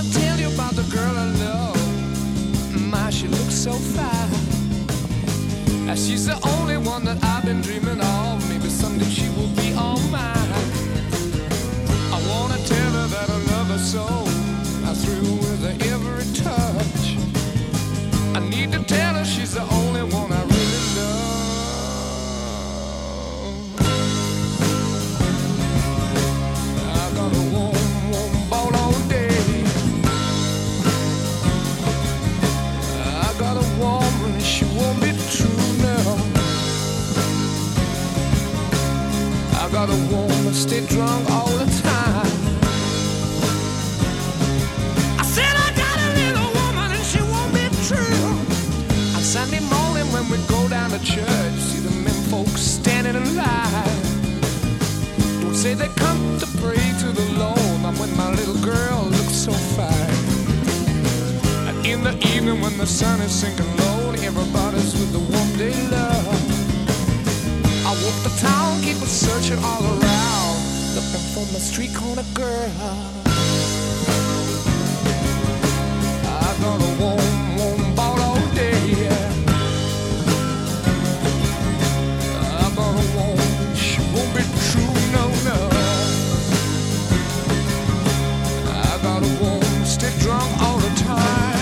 wanna tell you about the girl I love. My, she looks so fine. She's the only one that I've been dreaming of. Maybe someday she will be all mine. I wanna tell her that I love her so. I thrill with her every touch. I need to tell her she's the only one I really love. I got a warm, warm ball all day. I got a woman, she won't be true now. I got a woman, stay drunk all the time. I said I got a little woman and she won't be true. On Sunday morning when we go down to church, see the men folks standing in line. Don't say they come to pray to the Lord. I'm with my little girl, looks so fine. And in the evening when the sun is sinking low, everybody's with the one they love. I walk the town, keep searching all around, looking for my street corner girl. I got a warm, warm ball all day. I got a warm, she won't be true, no, no. I got a warm, stay drunk all the time.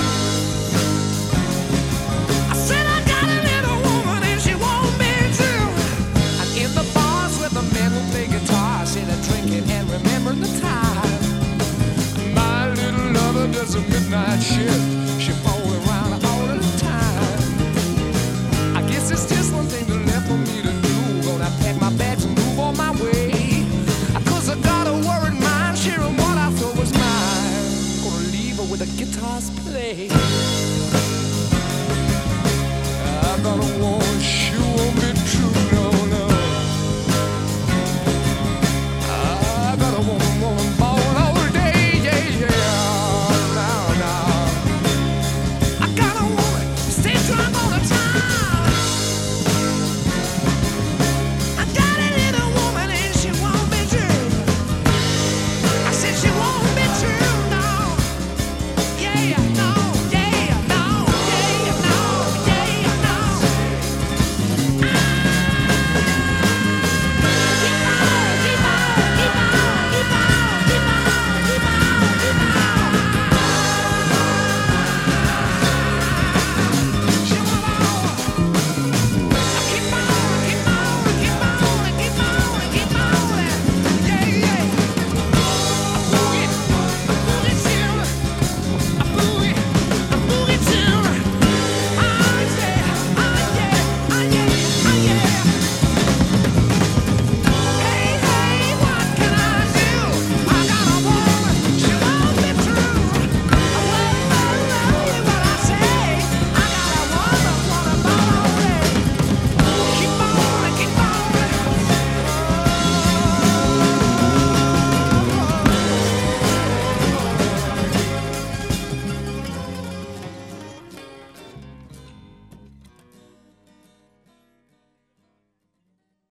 I said I got a little woman and she won't be true. And in the bars where the men will play guitar, say they're drinking and remembering the time. My little lover does a midnight shift. She falls around all the time. I guess it's just one thing left for me to do. Gonna pack my bags and move on my way. 'Cause I got a worried mind, sharing what I thought was mine. Gonna leave her with the guitars play. I got a woman.